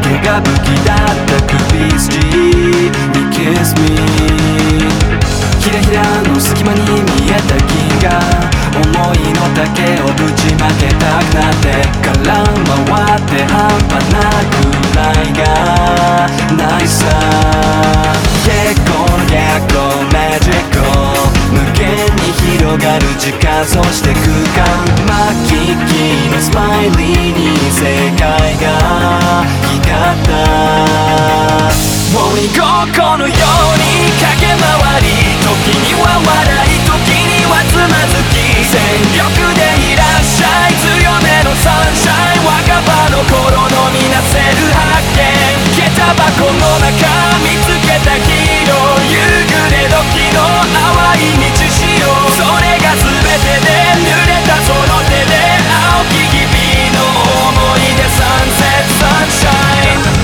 けが武器だった首筋に Kiss me ひらひらの隙間に見えた銀河思いの丈をぶちまけたくなって空回って半端なくらいがないさ結構の逆光マジック無限に広がる時間そして空間巻き木のスマイリーに世界が光った鬼ごっこのように駆け回り時には笑い時にはつまずき全力でいらっしゃい強めのサンシャイン若葉の頃のみなせる発見下駄箱の中見つけたヒーロー夕暮れ時の淡い道しようそれが全てで濡れたその手で青き日々の思い出サンセットサンシャイン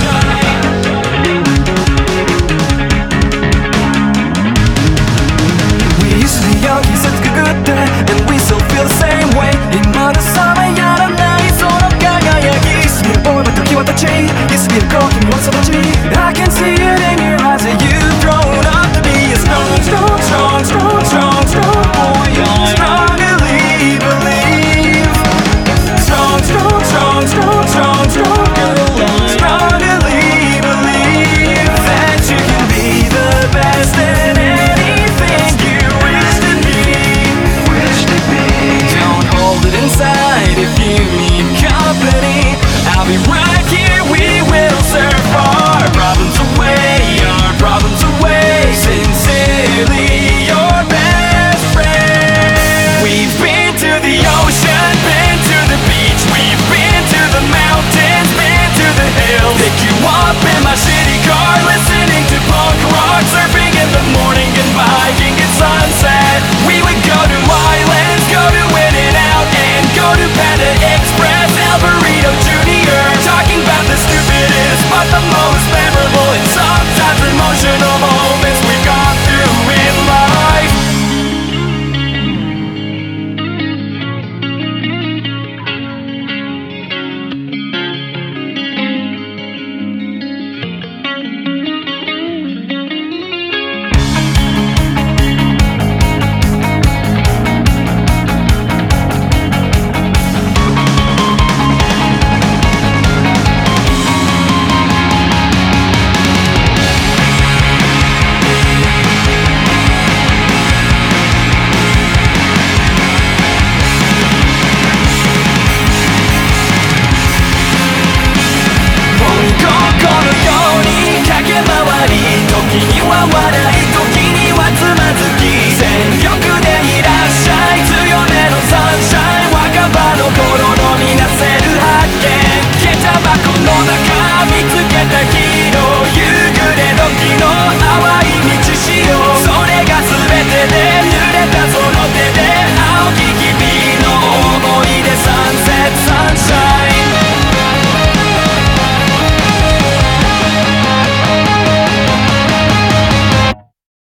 季節くぐって And we still feel the same way 今のさまやらないその輝き過ぎる思いは時は立ち過ぎる好奇も育ち I can see it in your eyes that you've grown up to be a strong, strong, strong, strong, strong